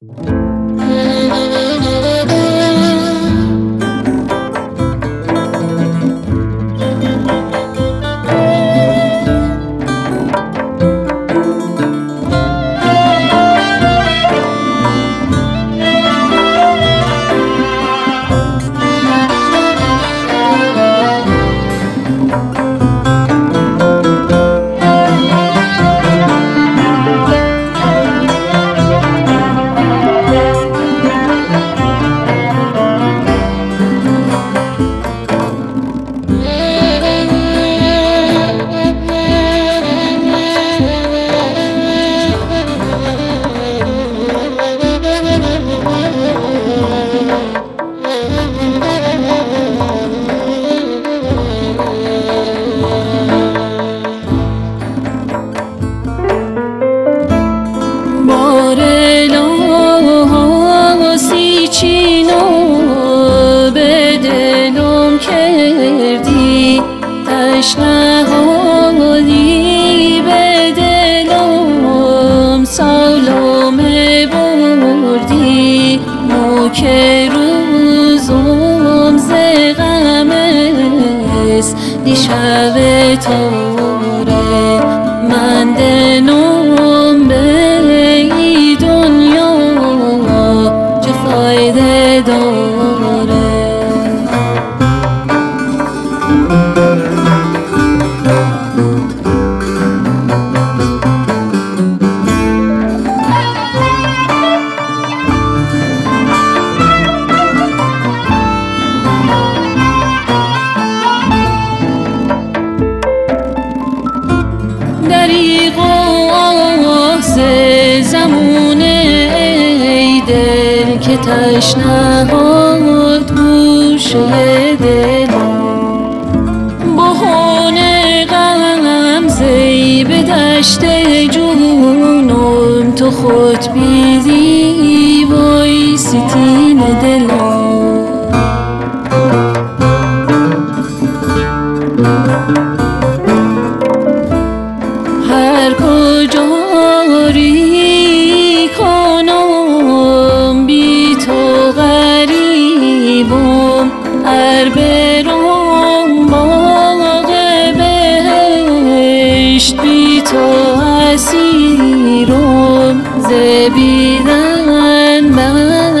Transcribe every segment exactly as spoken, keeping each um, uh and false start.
تشنهادی به دلم سالمه بردی نوک روزم ز غم است دیشب تاره من دلم به ای دنیا چه فایده داره دریغ و آه زمونه ای دل که تشنهاد گوشه دلم بهونه غمزه به دشت جونم تو خود بیدی وای ستین دلم هر کجا ری کنم بی تو غریبم هر برم باغ بهشت بی تو اسیرم زبیدن بعد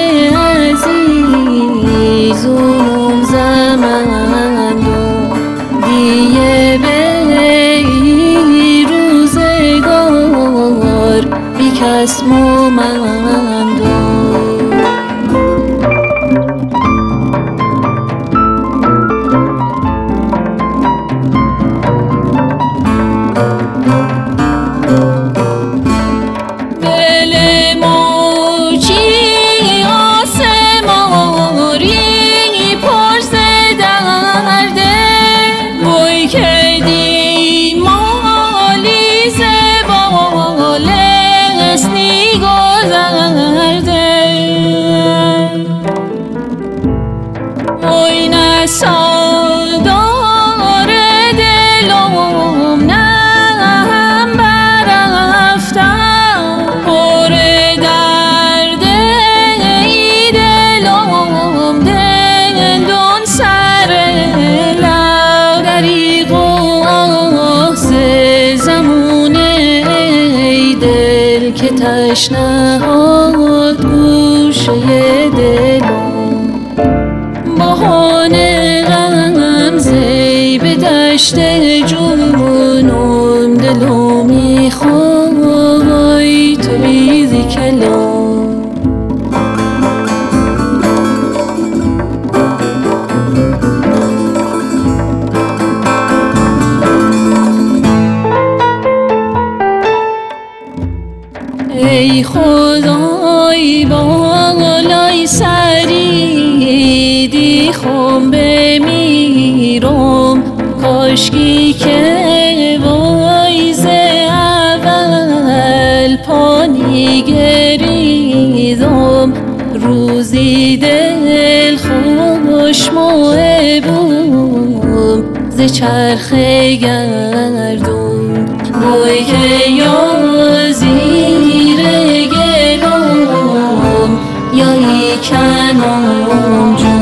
عزیزم زمان دیه بی کس مومندم دل موچی آسماری پر ز درده وای که دی مالی زباله اسنی گذرده وای نه سالدار دلم نه هم برفتم پر درد ای دلم دندون سر لب دریغ و آه زمونه ای دل که تشنهاد گوشه دلم بهانه غمزه به دشت جونم دلو میخوای تو بیزی کلام ای خدای بالای سری دیخم بمیرم کاشکی که وای ز اول پانی گریزم روزی دل خوش موهبم ز چرخ گردون وای که یا زیر گلوم یا ای کنون جون